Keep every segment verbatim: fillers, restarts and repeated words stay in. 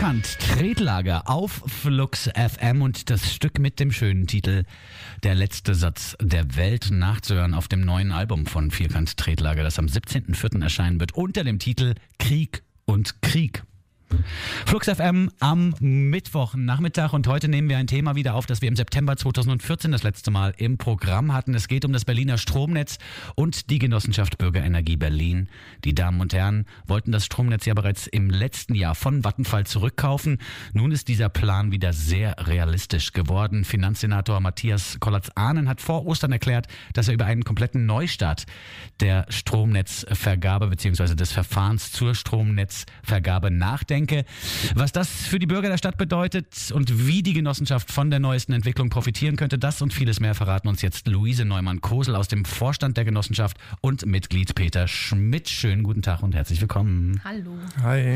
Vierkant Tretlager auf Flux F M und das Stück mit dem schönen Titel Der letzte Satz der Welt nachzuhören auf dem neuen Album von Vierkant Tretlager, das am siebzehnten vierten erscheinen wird unter dem Titel Krieg und Krieg. Flux F M am Mittwochnachmittag und heute nehmen wir ein Thema wieder auf, das wir im September zweitausendvierzehn das letzte Mal im Programm hatten. Es geht um das Berliner Stromnetz und die Genossenschaft Bürgerenergie Berlin. Die Damen und Herren wollten das Stromnetz ja bereits im letzten Jahr von Vattenfall zurückkaufen. Nun ist dieser Plan wieder sehr realistisch geworden. Finanzsenator Matthias Kollatz-Ahnen hat vor Ostern erklärt, dass er über einen kompletten Neustart der Stromnetzvergabe bzw. des Verfahrens zur Stromnetzvergabe nachdenkt. Was das für die Bürger der Stadt bedeutet und wie die Genossenschaft von der neuesten Entwicklung profitieren könnte, das und vieles mehr verraten uns jetzt Luise Neumann-Kosel aus dem Vorstand der Genossenschaft und Mitglied Peter Schmidt. Schönen guten Tag und herzlich willkommen. Hallo. Hi.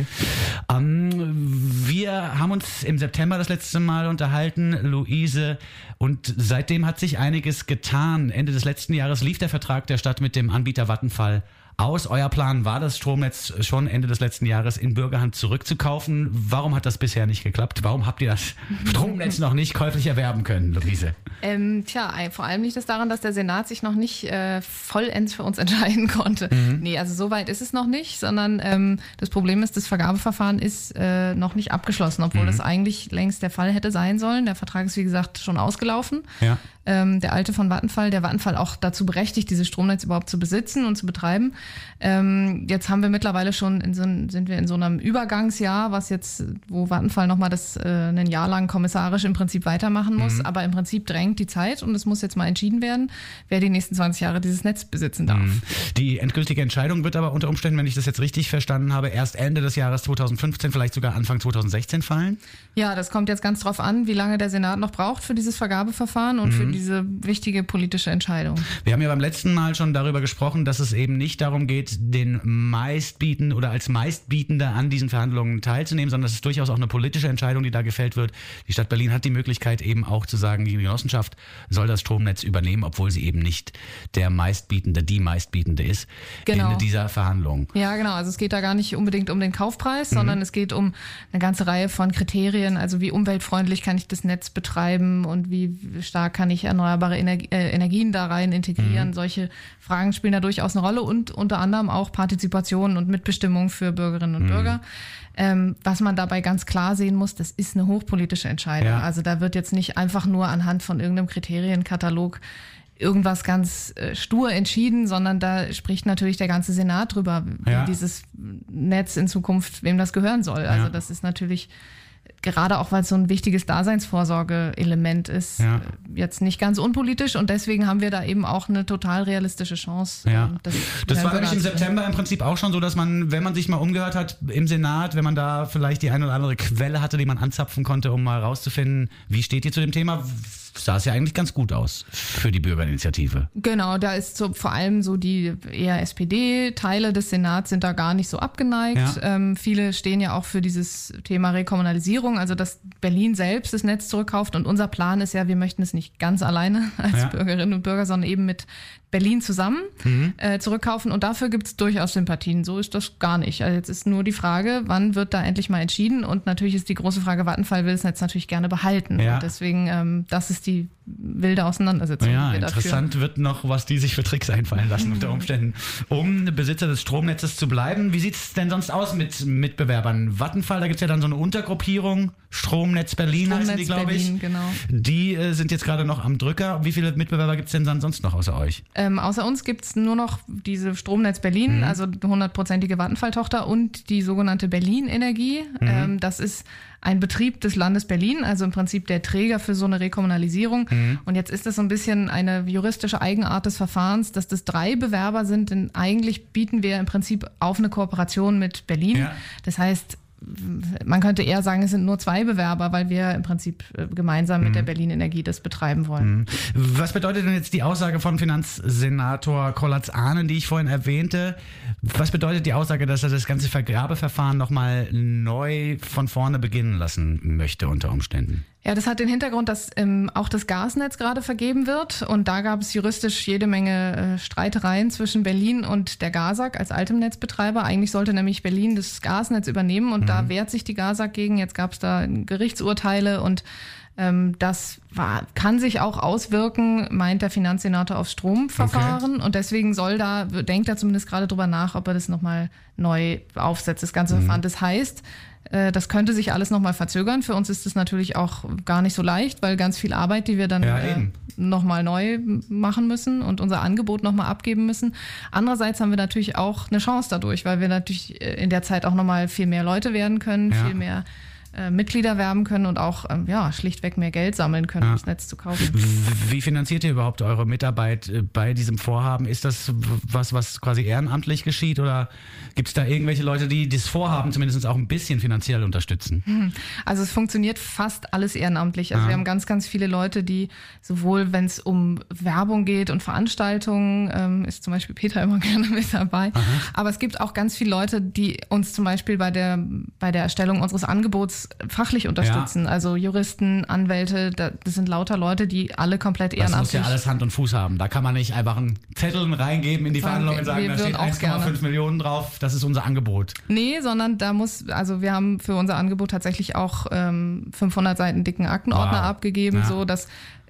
Ähm, wir haben uns im September das letzte Mal unterhalten, Luise, und seitdem hat sich einiges getan. Ende des letzten Jahres lief der Vertrag der Stadt mit dem Anbieter Vattenfall aus. Euer Plan war, das Stromnetz schon Ende des letzten Jahres in Bürgerhand zurückzukaufen. Warum hat das bisher nicht geklappt? Warum habt ihr das Stromnetz noch nicht käuflich erwerben können, Luise? Ähm, tja, vor allem liegt es daran, dass der Senat sich noch nicht äh, vollends für uns entscheiden konnte. Mhm. Nee, also so weit ist es noch nicht, sondern ähm, das Problem ist, das Vergabeverfahren ist äh, noch nicht abgeschlossen, obwohl mhm. das eigentlich längst der Fall hätte sein sollen. Der Vertrag ist, wie gesagt, schon ausgelaufen. Ja. Ähm, der alte von Vattenfall, der Vattenfall auch dazu berechtigt, dieses Stromnetz überhaupt zu besitzen und zu betreiben. Ähm, jetzt haben wir mittlerweile schon, in so, sind wir in so einem Übergangsjahr, was jetzt, wo Vattenfall nochmal das äh, ein Jahr lang kommissarisch im Prinzip weitermachen muss. Mhm. Aber im Prinzip drängt die Zeit und es muss jetzt mal entschieden werden, wer die nächsten zwanzig Jahre dieses Netz besitzen darf. Mhm. Die endgültige Entscheidung wird aber unter Umständen, wenn ich das jetzt richtig verstanden habe, erst Ende des Jahres zweitausendfünfzehn, vielleicht sogar Anfang zweitausendsechzehn fallen? Ja, das kommt jetzt ganz drauf an, wie lange der Senat noch braucht für dieses Vergabeverfahren und mhm. für diese wichtige politische Entscheidung. Wir haben ja beim letzten Mal schon darüber gesprochen, dass es eben nicht darum geht, den Meistbietenden oder als Meistbietender an diesen Verhandlungen teilzunehmen, sondern es ist durchaus auch eine politische Entscheidung, die da gefällt wird. Die Stadt Berlin hat die Möglichkeit eben auch zu sagen, die Genossenschaft soll das Stromnetz übernehmen, obwohl sie eben nicht der Meistbietende, die Meistbietende ist genau. in dieser Verhandlung. Ja, genau. Also es geht da gar nicht unbedingt um den Kaufpreis, mhm. sondern es geht um eine ganze Reihe von Kriterien, also wie umweltfreundlich kann ich das Netz betreiben und wie stark kann ich erneuerbare Energie, äh, Energien da rein integrieren. Mhm. Solche Fragen spielen da durchaus eine Rolle und unter anderem auch Partizipation und Mitbestimmung für Bürgerinnen und mhm. Bürger. Ähm, was man dabei ganz klar sehen muss, das ist eine hochpolitische Entscheidung. Ja. Also da wird jetzt nicht einfach nur anhand von irgendeinem Kriterienkatalog irgendwas ganz äh, stur entschieden, sondern da spricht natürlich der ganze Senat drüber, wie ja. dieses Netz in Zukunft, wem das gehören soll. Also ja. das ist natürlich gerade auch, weil es so ein wichtiges Daseinsvorsorge-Element ist, ja. jetzt nicht ganz unpolitisch und deswegen haben wir da eben auch eine total realistische Chance. Ja. Das, das war nämlich im September im Prinzip auch schon so, dass man, wenn man sich mal umgehört hat im Senat, wenn man da vielleicht die eine oder andere Quelle hatte, die man anzapfen konnte, um mal rauszufinden, wie steht ihr zu dem Thema, sah es ja eigentlich ganz gut aus für die Bürgerinitiative. Genau, da ist so vor allem so die eher S P D-Teile des Senats sind da gar nicht so abgeneigt. Ja. Ähm, viele stehen ja auch für dieses Thema Rekommunalisierung, also dass Berlin selbst das Netz zurückkauft und unser Plan ist ja, wir möchten es nicht ganz alleine als ja. Bürgerinnen und Bürger, sondern eben mit Berlin zusammen mhm. äh, zurückkaufen und dafür gibt es durchaus Sympathien. So ist das gar nicht. Also jetzt ist nur die Frage, wann wird da endlich mal entschieden und natürlich ist die große Frage, Vattenfall will das Netz natürlich gerne behalten ja. und deswegen, ähm, das ist die wilde Auseinandersetzung. Ja, interessant dafür. Wird noch, was die sich für Tricks einfallen lassen unter Umständen, um Besitzer des Stromnetzes zu bleiben. Wie sieht es denn sonst aus mit Mitbewerbern? Vattenfall, da gibt es ja dann so eine Untergruppierung, Stromnetz Berlin Stromnetz heißen die, glaube ich. Berlin, genau. Die äh, sind jetzt gerade noch am Drücker. Wie viele Mitbewerber gibt es denn dann sonst noch außer euch? Ähm, außer uns gibt es nur noch diese Stromnetz Berlin, mhm. also hundertprozentige Vattenfall-Tochter und die sogenannte Berlin Energie. Mhm. Ähm, das ist ein Betrieb des Landes Berlin, also im Prinzip der Träger für so eine Rekommunalisierung. Mhm. Und jetzt ist das so ein bisschen eine juristische Eigenart des Verfahrens, dass das drei Bewerber sind, denn eigentlich bieten wir im Prinzip auf eine Kooperation mit Berlin. Ja. Das heißt, man könnte eher sagen, es sind nur zwei Bewerber, weil wir im Prinzip gemeinsam mit mhm. der Berlin Energie das betreiben wollen. Mhm. Was bedeutet denn jetzt die Aussage von Finanzsenator Kollatz-Ahnen, die ich vorhin erwähnte? Was bedeutet die Aussage, dass er das ganze Vergabeverfahren nochmal neu von vorne beginnen lassen möchte unter Umständen? Ja, das hat den Hintergrund, dass ähm, auch das Gasnetz gerade vergeben wird und da gab es juristisch jede Menge äh, Streitereien zwischen Berlin und der GASAG als altem Netzbetreiber. Eigentlich sollte nämlich Berlin das Gasnetz übernehmen und mhm. da wehrt sich die GASAG gegen. Jetzt gab es da Gerichtsurteile und ähm, das war, kann sich auch auswirken, meint der Finanzsenator, aufs Stromverfahren okay. und deswegen soll da, denkt er zumindest gerade drüber nach, ob er das nochmal neu aufsetzt, das ganze mhm. Verfahren. Das heißt, das könnte sich alles nochmal verzögern. Für uns ist es natürlich auch gar nicht so leicht, weil ganz viel Arbeit, die wir dann ja, äh, nochmal neu machen müssen und unser Angebot nochmal abgeben müssen. Andererseits haben wir natürlich auch eine Chance dadurch, weil wir natürlich in der Zeit auch nochmal viel mehr Leute werden können, ja. viel mehr äh, Mitglieder werben können und auch ähm, ja, schlichtweg mehr Geld sammeln können, ja. um das Netz zu kaufen. Wie finanziert ihr überhaupt eure Mitarbeit bei diesem Vorhaben? Ist das was, was quasi ehrenamtlich geschieht oder gibt es da irgendwelche Leute, die das Vorhaben zumindest auch ein bisschen finanziell unterstützen? Also es funktioniert fast alles ehrenamtlich. Also ah. wir haben ganz, ganz viele Leute, die sowohl, wenn es um Werbung geht und Veranstaltungen, ähm, ist zum Beispiel Peter immer gerne mit dabei. Aha. Aber es gibt auch ganz viele Leute, die uns zum Beispiel bei der, bei der Erstellung unseres Angebots fachlich unterstützen. Ja. Also Juristen, Anwälte, das sind lauter Leute, die alle komplett ehrenamtlich... Das muss ja alles Hand und Fuß haben. Da kann man nicht einfach einen Zettel reingeben in die Verhandlungen und sagen, da steht eins Komma fünf Millionen drauf, das ist unser Angebot. Nee, sondern da muss, also wir haben für unser Angebot tatsächlich auch ähm, fünfhundert Seiten dicken Aktenordner wow. abgegeben, ja. so dass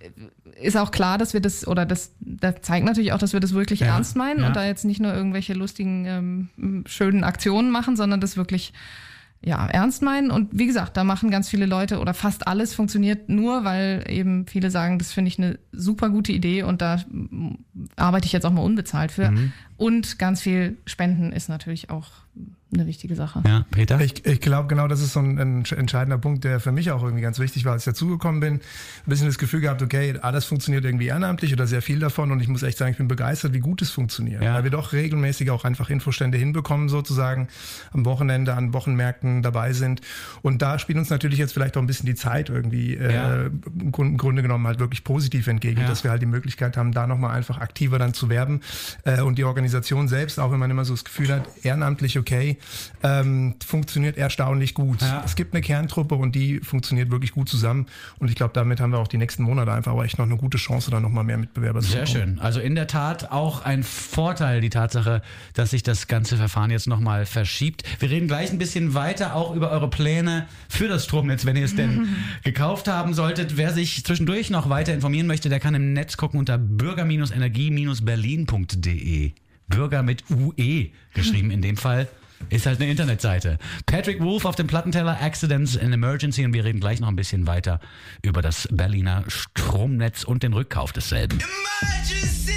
ist auch klar, dass wir das, oder das, das zeigt natürlich auch, dass wir das wirklich ja. ernst meinen ja. und da jetzt nicht nur irgendwelche lustigen, ähm, schönen Aktionen machen, sondern das wirklich ja, ernst meinen. Und wie gesagt, da machen ganz viele Leute oder fast alles funktioniert nur, weil eben viele sagen, das finde ich eine super gute Idee und da arbeite ich jetzt auch mal unbezahlt für. Mhm. Und ganz viel Spenden ist natürlich auch eine wichtige Sache. Ja, Peter? Ich, ich glaube, genau das ist so ein, ein entscheidender Punkt, der für mich auch irgendwie ganz wichtig war, als ich dazugekommen bin. Ein bisschen das Gefühl gehabt, okay, alles funktioniert irgendwie ehrenamtlich oder sehr viel davon und ich muss echt sagen, ich bin begeistert, wie gut es funktioniert. Ja. Weil wir doch regelmäßig auch einfach Infostände hinbekommen, sozusagen am Wochenende, an Wochenmärkten dabei sind. Und da spielt uns natürlich jetzt vielleicht auch ein bisschen die Zeit irgendwie ja. äh, im Grunde genommen halt wirklich positiv entgegen, ja. dass wir halt die Möglichkeit haben, da nochmal einfach aktiver dann zu werben. Äh, und die Organisation selbst, auch wenn man immer so das Gefühl hat, ehrenamtlich okay, ähm, funktioniert erstaunlich gut. Ja. Es gibt eine Kerntruppe und die funktioniert wirklich gut zusammen und ich glaube, damit haben wir auch die nächsten Monate einfach auch echt noch eine gute Chance, da nochmal mehr Mitbewerber zu bekommen. Sehr schön. Also in der Tat auch ein Vorteil, die Tatsache, dass sich das ganze Verfahren jetzt nochmal verschiebt. Wir reden gleich ein bisschen weiter auch über eure Pläne für das Stromnetz, wenn ihr es denn gekauft haben solltet. Wer sich zwischendurch noch weiter informieren möchte, der kann im Netz gucken unter bürger Energie Berlin punkt de. Bürger mit U E geschrieben in dem Fall. Ist halt eine Internetseite. Patrick Wolf auf dem Plattenteller, Accidents in Emergency, und wir reden gleich noch ein bisschen weiter über das Berliner Stromnetz und den Rückkauf desselben. Emergency!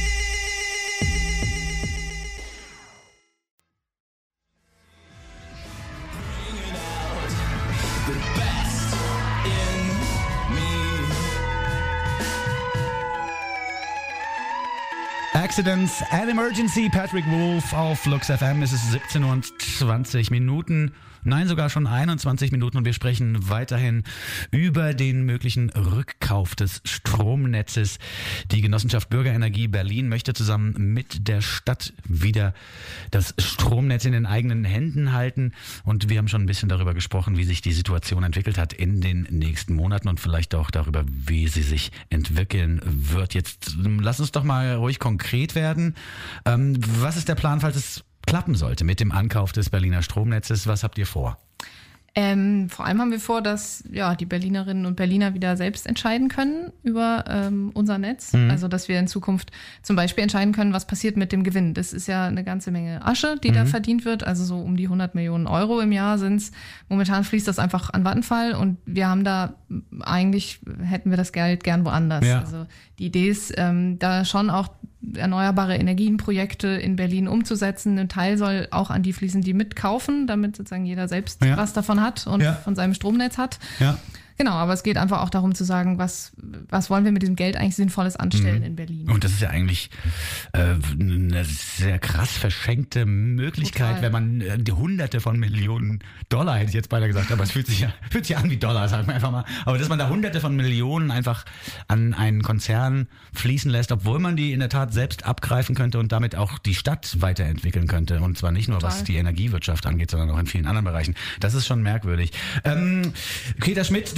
Accidents and Emergency, Patrick Wolf auf Flux F M. Es ist siebzehn Uhr und zwanzig Minuten. Nein, sogar schon einundzwanzig Minuten und wir sprechen weiterhin über den möglichen Rückkauf des Stromnetzes. Die Genossenschaft Bürgerenergie Berlin möchte zusammen mit der Stadt wieder das Stromnetz in den eigenen Händen halten und wir haben schon ein bisschen darüber gesprochen, wie sich die Situation entwickelt hat in den nächsten Monaten und vielleicht auch darüber, wie sie sich entwickeln wird. Jetzt lass uns doch mal ruhig konkret werden. Ähm, was ist der Plan, falls es klappen sollte mit dem Ankauf des Berliner Stromnetzes? Was habt ihr vor? Ähm, vor allem haben wir vor, dass ja die Berlinerinnen und Berliner wieder selbst entscheiden können über ähm, unser Netz. Mhm. Also dass wir in Zukunft zum Beispiel entscheiden können, was passiert mit dem Gewinn. Das ist ja eine ganze Menge Asche, die mhm. da verdient wird. Also so um die hundert Millionen Euro im Jahr sind's. Momentan fließt das einfach an Vattenfall und wir haben da, eigentlich hätten wir das Geld gern woanders. Ja. Also die Idee ist, ähm, da schon auch erneuerbare Energienprojekte in Berlin umzusetzen. Ein Teil soll auch an die fließen, die mitkaufen, damit sozusagen jeder selbst ja. was davon hat und ja. von seinem Stromnetz hat. Ja. Genau, aber es geht einfach auch darum zu sagen, was, was wollen wir mit diesem Geld eigentlich Sinnvolles anstellen mhm. in Berlin. Und das ist ja eigentlich äh, eine sehr krass verschenkte Möglichkeit, Total. wenn man äh, die Hunderte von Millionen Dollar, hätte ich jetzt beinahe gesagt, aber es fühlt sich ja, fühlt sich an wie Dollar, sagen wir einfach mal. Aber dass man da Hunderte von Millionen einfach an einen Konzern fließen lässt, obwohl man die in der Tat selbst abgreifen könnte und damit auch die Stadt weiterentwickeln könnte. Und zwar nicht nur, Total. was die Energiewirtschaft angeht, sondern auch in vielen anderen Bereichen. Das ist schon merkwürdig. Ähm, Peter Schmidt, du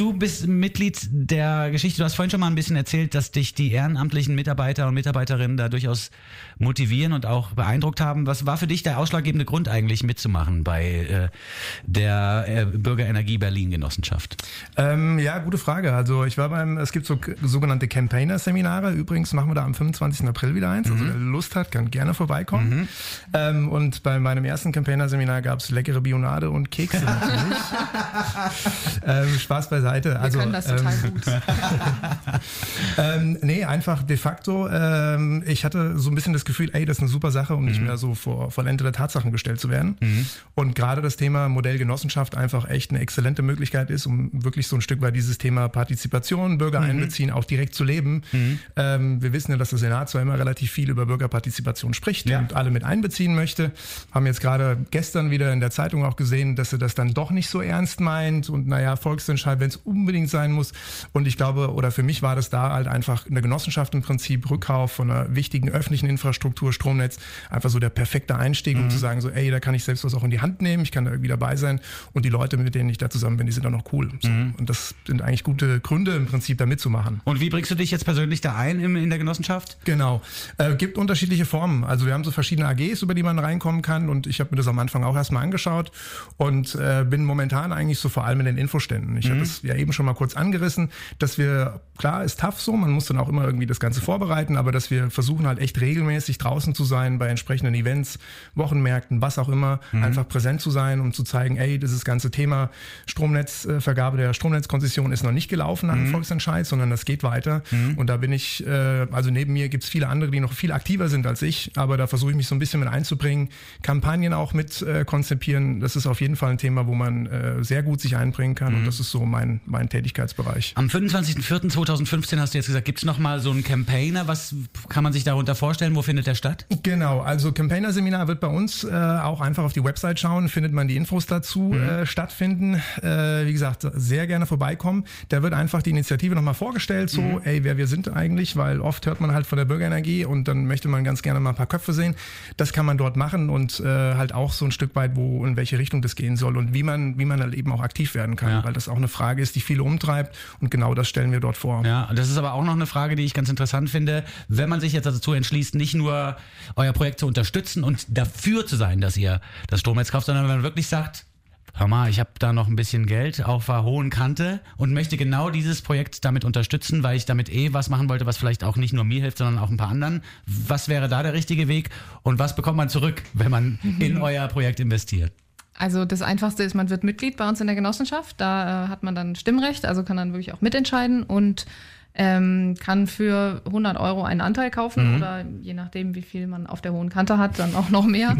du bist Mitglied der Geschichte. Du hast vorhin schon mal ein bisschen erzählt, dass dich die ehrenamtlichen Mitarbeiter und Mitarbeiterinnen da durchaus motivieren und auch beeindruckt haben. Was war für dich der ausschlaggebende Grund eigentlich mitzumachen bei äh, der äh, Bürgerenergie Berlin Genossenschaft? Ähm, ja, gute Frage. Also ich war beim, es gibt so sogenannte Campaigner-Seminare. Übrigens machen wir da am fünfundzwanzigsten April wieder eins. Mhm. Also wer Lust hat, kann gerne vorbeikommen. Mhm. Ähm, und bei meinem ersten Campaigner-Seminar gab es leckere Bionade und Kekse natürlich. ähm, Spaß beiseite. Wir also, können das total ähm, gut. ähm, nee, einfach de facto. Ähm, ich hatte so ein bisschen das Gefühl, ey, das ist eine super Sache, um mhm. nicht mehr so vor vollendete Tatsachen gestellt zu werden. Mhm. Und gerade das Thema Modellgenossenschaft einfach echt eine exzellente Möglichkeit ist, um wirklich so ein Stück weit dieses Thema Partizipation, Bürger mhm. einbeziehen, auch direkt zu leben. Mhm. Ähm, wir wissen ja, dass der Senat zwar immer relativ viel über Bürgerpartizipation spricht ja. und alle mit einbeziehen möchte. Haben jetzt gerade gestern wieder in der Zeitung auch gesehen, dass er das dann doch nicht so ernst meint und naja, Volksentscheid, wenn es unbedingt sein muss. Und ich glaube, oder für mich war das da halt einfach eine Genossenschaft im Prinzip, Rückkauf von einer wichtigen öffentlichen Infrastruktur, Stromnetz, einfach so der perfekte Einstieg, um mhm. zu sagen, so ey, da kann ich selbst was auch in die Hand nehmen, ich kann da irgendwie dabei sein und die Leute, mit denen ich da zusammen bin, die sind dann auch cool. So. Mhm. Und das sind eigentlich gute Gründe im Prinzip, da mitzumachen. Und wie bringst du dich jetzt persönlich da ein in, in der Genossenschaft? Genau. Äh, gibt unterschiedliche Formen. Also wir haben so verschiedene A Gs, über die man reinkommen kann und ich habe mir das am Anfang auch erstmal angeschaut und äh, bin momentan eigentlich so vor allem in den Infoständen. Ich mhm. habe das ja eben schon mal kurz angerissen, dass wir, klar ist tough so, man muss dann auch immer irgendwie das Ganze vorbereiten, aber dass wir versuchen halt echt regelmäßig draußen zu sein bei entsprechenden Events, Wochenmärkten, was auch immer, mhm. einfach präsent zu sein, um zu zeigen, ey, dieses ganze Thema Stromnetzvergabe der Stromnetzkonzession ist noch nicht gelaufen nach dem mhm. Volksentscheid, sondern das geht weiter mhm. und da bin ich, äh, also neben mir gibt es viele andere, die noch viel aktiver sind als ich, aber da versuche ich mich so ein bisschen mit einzubringen, Kampagnen auch mit äh, konzipieren, das ist auf jeden Fall ein Thema, wo man äh, sehr gut sich einbringen kann mhm. und das ist so mein, mein Tätigkeitsbereich. Am fünfundzwanzigsten vierten zweitausendfünfzehn hast du jetzt gesagt, gibt es nochmal so einen Campaigner, was kann man sich darunter vorstellen, wo findet der statt? Genau, also Campaigner-Seminar wird bei uns äh, auch einfach auf die Website schauen, findet man die Infos dazu mhm. äh, stattfinden, äh, wie gesagt, sehr gerne vorbeikommen, da wird einfach die Initiative nochmal vorgestellt, so, mhm. ey, wer wir sind eigentlich, weil oft hört man halt von der Bürgerenergie und dann möchte man ganz gerne mal ein paar Köpfe sehen, das kann man dort machen und äh, halt auch so ein Stück weit, wo in welche Richtung das gehen soll und wie man, wie man halt eben auch aktiv werden kann, ja. weil das auch eine Frage ist, die viele umtreibt und genau das stellen wir dort vor. Ja, das ist aber auch noch eine Frage, die ich ganz interessant finde, wenn man sich jetzt dazu entschließt, nicht nur euer Projekt zu unterstützen und dafür zu sein, dass ihr das Stromnetz kauft, sondern wenn man wirklich sagt, hör mal, ich habe da noch ein bisschen Geld auf der hohen Kante und möchte genau dieses Projekt damit unterstützen, weil ich damit eh was machen wollte, was vielleicht auch nicht nur mir hilft, sondern auch ein paar anderen. Was wäre da der richtige Weg und was bekommt man zurück, wenn man in euer Projekt investiert? Also das Einfachste ist, man wird Mitglied bei uns in der Genossenschaft. Da äh, hat man dann Stimmrecht, also kann dann wirklich auch mitentscheiden und ähm, kann für hundert Euro einen Anteil kaufen mhm. oder je nachdem, wie viel man auf der hohen Kante hat, dann auch noch mehr.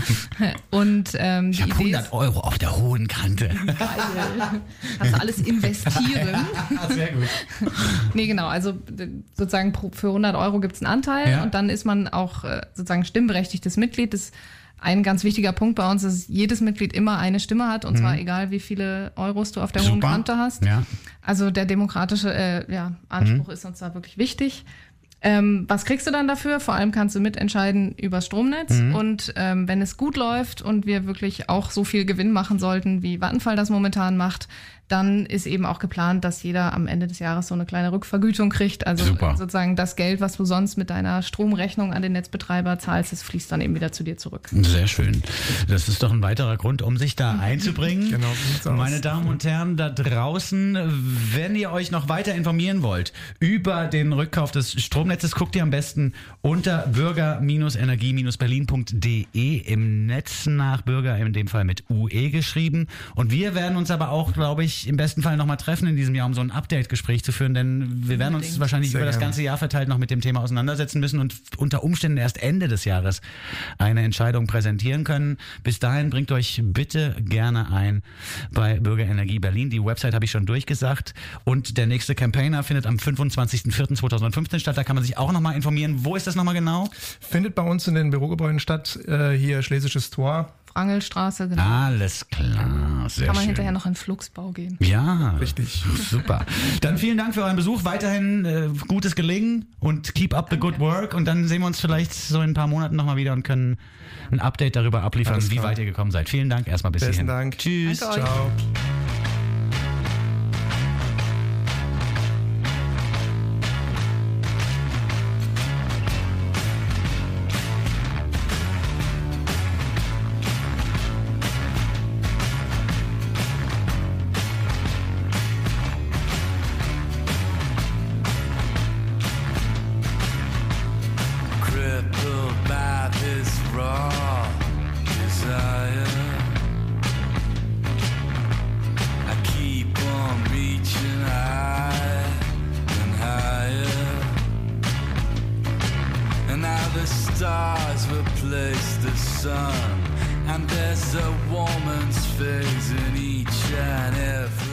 Und ähm, ich habe hundert Euro auf der hohen Kante. Geil. Kannst du alles investieren. Sehr gut. Nee, genau. Also sozusagen für hundert Euro gibt es einen Anteil ja. und dann ist man auch sozusagen stimmberechtigtes Mitglied. Das Ein ganz wichtiger Punkt bei uns ist, dass jedes Mitglied immer eine Stimme hat und mhm. zwar egal, wie viele Euros du auf der Super. hohen Kante hast. Ja. Also der demokratische äh, ja, Anspruch mhm. ist uns da wirklich wichtig. Ähm, was kriegst du dann dafür? Vor allem kannst du mitentscheiden über Stromnetz mhm. und ähm, wenn es gut läuft und wir wirklich auch so viel Gewinn machen sollten, wie Vattenfall das momentan macht, dann ist eben auch geplant, dass jeder am Ende des Jahres so eine kleine Rückvergütung kriegt. Also Super. sozusagen das Geld, was du sonst mit deiner Stromrechnung an den Netzbetreiber zahlst, das fließt dann eben wieder zu dir zurück. Sehr schön. Das ist doch ein weiterer Grund, um sich da einzubringen. Genau, so meine Damen und Herren da draußen, wenn ihr euch noch weiter informieren wollt über den Rückkauf des Stromnetzes, guckt ihr am besten unter bürger-energie berlin punkt de im Netz nach, Bürger in dem Fall mit U E geschrieben. Und wir werden uns aber auch, glaube ich, im besten Fall nochmal treffen in diesem Jahr, um so ein Update-Gespräch zu führen, denn wir werden uns wahrscheinlich Sehr über das ganze Jahr verteilt noch mit dem Thema auseinandersetzen müssen und unter Umständen erst Ende des Jahres eine Entscheidung präsentieren können. Bis dahin bringt euch bitte gerne ein bei Bürgerenergie Berlin. Die Website habe ich schon durchgesagt und der nächste Campaigner findet am fünfundzwanzigsten vierten zweitausendfünfzehn statt. Da kann man sich auch nochmal informieren. Wo ist das nochmal genau? Findet bei uns in den Bürogebäuden statt, äh, hier Schlesisches Tor. Wrangelstraße, genau. Alles klar, sehr schön. Kann man hinterher noch in Flugsbau gehen. Ja, richtig. Super. Dann vielen Dank für euren Besuch. Weiterhin äh, gutes Gelingen und keep up the good work. Und dann sehen wir uns vielleicht so in ein paar Monaten nochmal wieder und können ein Update darüber abliefern, wie weit ihr gekommen seid. Vielen Dank erstmal bis hierhin. Besten Dank. Tschüss. Ciao. the stars replace the sun, and there's a woman's face in each and every